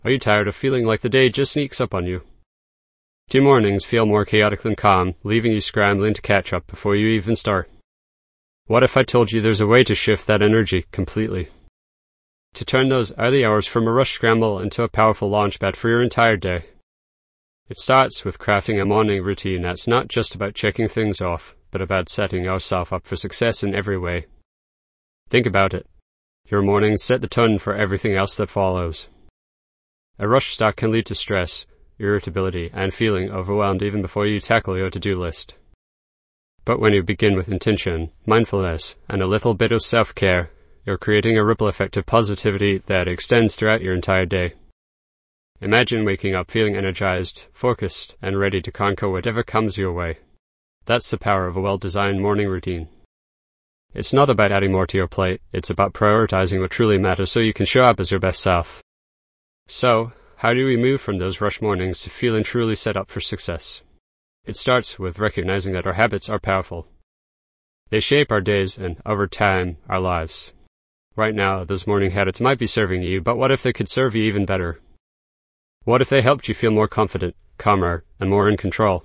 Are you tired of feeling like the day just sneaks up on you? Do your mornings feel more chaotic than calm, leaving you scrambling to catch up before you even start? What if I told you there's a way to shift that energy completely? To turn those early hours from a rush scramble into a powerful launchpad for your entire day. It starts with crafting a morning routine that's not just about checking things off, but about setting yourself up for success in every way. Think about it. Your mornings set the tone for everything else that follows. A rush start can lead to stress, irritability, and feeling overwhelmed even before you tackle your to-do list. But when you begin with intention, mindfulness, and a little bit of self-care, you're creating a ripple effect of positivity that extends throughout your entire day. Imagine waking up feeling energized, focused, and ready to conquer whatever comes your way. That's the power of a well-designed morning routine. It's not about adding more to your plate, it's about prioritizing what truly matters so you can show up as your best self. So, how do we move from those rush mornings to feeling truly set up for success? It starts with recognizing that our habits are powerful. They shape our days and, over time, our lives. Right now, those morning habits might be serving you, but what if they could serve you even better? What if they helped you feel more confident, calmer, and more in control?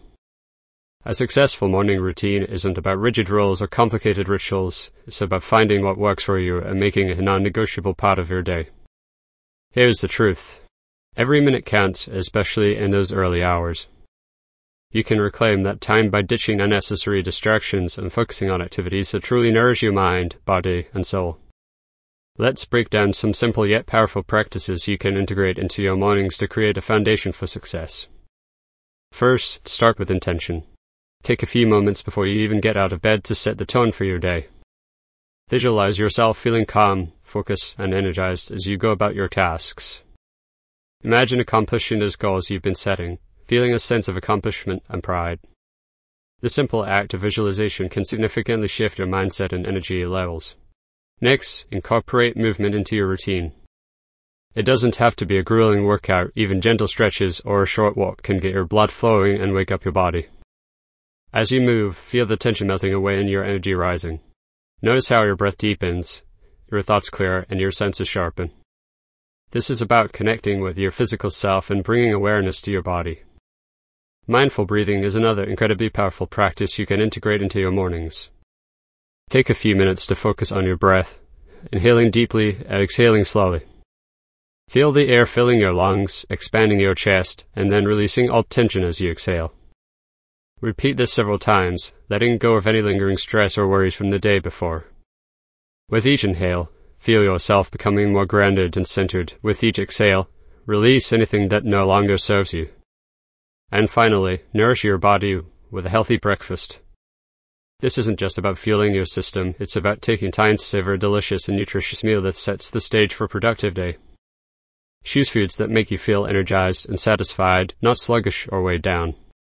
A successful morning routine isn't about rigid rules or complicated rituals. It's about finding what works for you and making it a non-negotiable part of your day. Here's the truth. Every minute counts, especially in those early hours. You can reclaim that time by ditching unnecessary distractions and focusing on activities that truly nourish your mind, body, and soul. Let's break down some simple yet powerful practices you can integrate into your mornings to create a foundation for success. First, start with intention. Take a few moments before you even get out of bed to set the tone for your day. Visualize yourself feeling calm, focused, and energized as you go about your tasks. Imagine accomplishing those goals you've been setting, feeling a sense of accomplishment and pride. The simple act of visualization can significantly shift your mindset and energy levels. Next, incorporate movement into your routine. It doesn't have to be a grueling workout, even gentle stretches or a short walk can get your blood flowing and wake up your body. As you move, feel the tension melting away and your energy rising. Notice how your breath deepens, your thoughts clear, and your senses sharpen. This is about connecting with your physical self and bringing awareness to your body. Mindful breathing is another incredibly powerful practice you can integrate into your mornings. Take a few minutes to focus on your breath, inhaling deeply and exhaling slowly. Feel the air filling your lungs, expanding your chest, and then releasing all tension as you exhale. Repeat this several times, letting go of any lingering stress or worries from the day before. With each inhale, feel yourself becoming more grounded and centered. With each exhale, release anything that no longer serves you. And finally, nourish your body with a healthy breakfast. This isn't just about fueling your system, it's about taking time to savor a delicious and nutritious meal that sets the stage for a productive day. Choose foods that make you feel energized and satisfied, not sluggish or weighed down.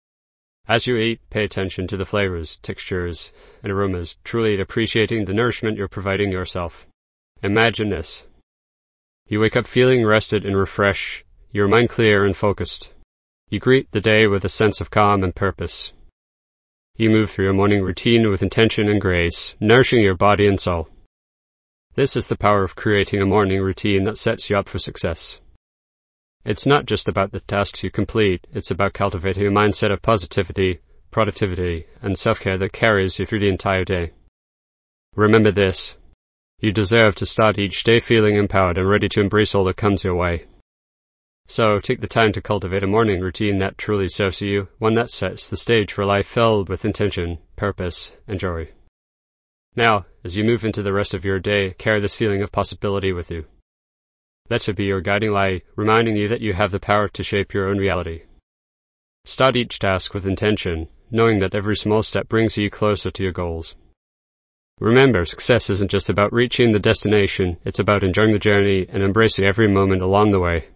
As you eat, pay attention to the flavors, textures, and aromas, truly appreciating the nourishment you're providing yourself. Imagine this. You wake up feeling rested and refreshed, your mind clear and focused. You greet the day with a sense of calm and purpose. You move through your morning routine with intention and grace, nourishing your body and soul. This is the power of creating a morning routine that sets you up for success. It's not just about the tasks you complete, it's about cultivating a mindset of positivity, productivity, and self-care that carries you through the entire day. Remember this. You deserve to start each day feeling empowered and ready to embrace all that comes your way. So, take the time to cultivate a morning routine that truly serves you, one that sets the stage for a life filled with intention, purpose, and joy. Now, as you move into the rest of your day, carry this feeling of possibility with you. Let it be your guiding light, reminding you that you have the power to shape your own reality. Start each task with intention, knowing that every small step brings you closer to your goals. Remember, success isn't just about reaching the destination, it's about enjoying the journey and embracing every moment along the way.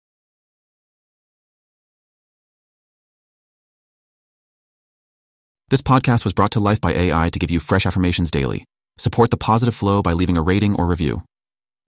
This podcast was brought to life by AI to give you fresh affirmations daily. Support the positive flow by leaving a rating or review.